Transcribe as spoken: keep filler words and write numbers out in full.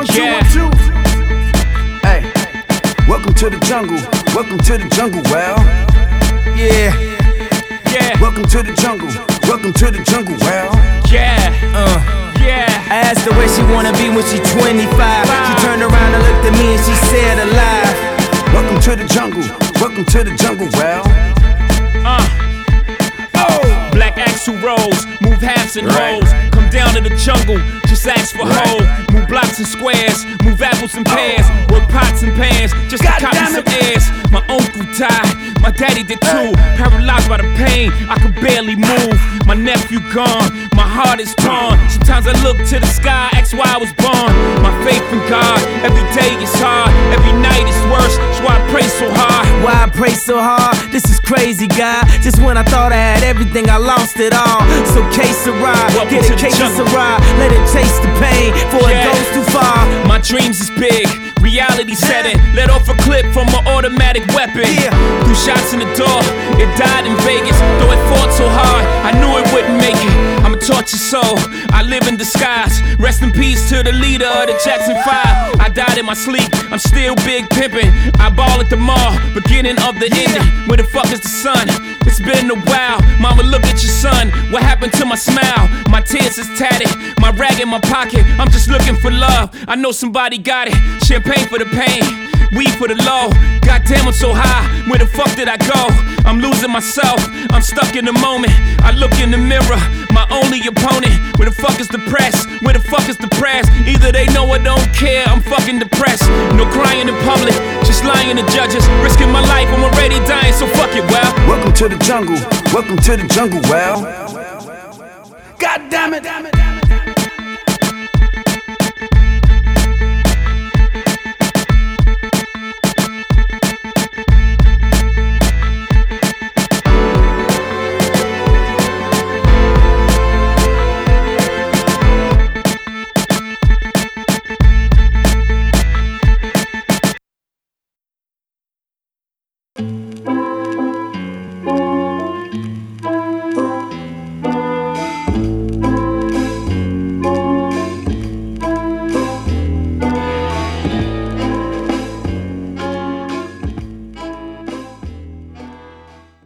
One, two, Yeah. one, two. Hey, welcome to the jungle. Welcome to the jungle, well. Yeah. Yeah. Welcome to the jungle. Welcome to the jungle, well. Yeah. Uh, Yeah. I asked her where she wanna be when she twenty-five. She turned around and looked at me and she said alive. Welcome to the jungle. Welcome to the jungle, well. Uh. Oh. Black axle rolls, move halves and Right. holes. Come down to the jungle, just ask for Right. hope. Move blocks and squares, move apples and pears. Work pots and pans, just God to copy damn some it. airs. My uncle died, my daddy did too. Paralyzed by the pain, I could barely move. My nephew gone, my heart is torn. Sometimes I look to the sky, ask why I was born. My faith in God, every day is hard, every night is worse. That's why I pray so hard. Why I pray so hard? This is crazy, God. Just when I thought I had everything, I lost it all. So case a ride, Welcome get to a the case jungle. of ride. Let it chase the pain, before Yeah. it goes too far. My dreams is big, reality set it. Let off a clip from an automatic weapon. Yeah. Threw shots in the door, it died in Vegas. Though it fought so hard, I knew it wouldn't make it. I'm a tortured soul, I live in disguise. Rest in peace to the leader of the Jackson Five. I died in my sleep, I'm still big pimpin'. I ball at the mall, beginning of the ending. Where the fuck is the sun? It's been a while. Mama, look at your son. What happened to my smile? My tears is tatted, my rag in my pocket. I'm just looking for love. I know somebody got it. Champagne for the pain, weed for the low. Goddamn, I'm so high. Where the fuck did I go? I'm losing myself. I'm stuck in the moment. I look in the mirror, my only opponent. Where the fuck is the press? Where the fuck is the press? Either they know or don't care. I'm fucking depressed. No crying in public, just lying to judges. Risking my life, I'm already dying, so fuck it, well. Welcome to the jungle. Welcome to the jungle, well. God damn it.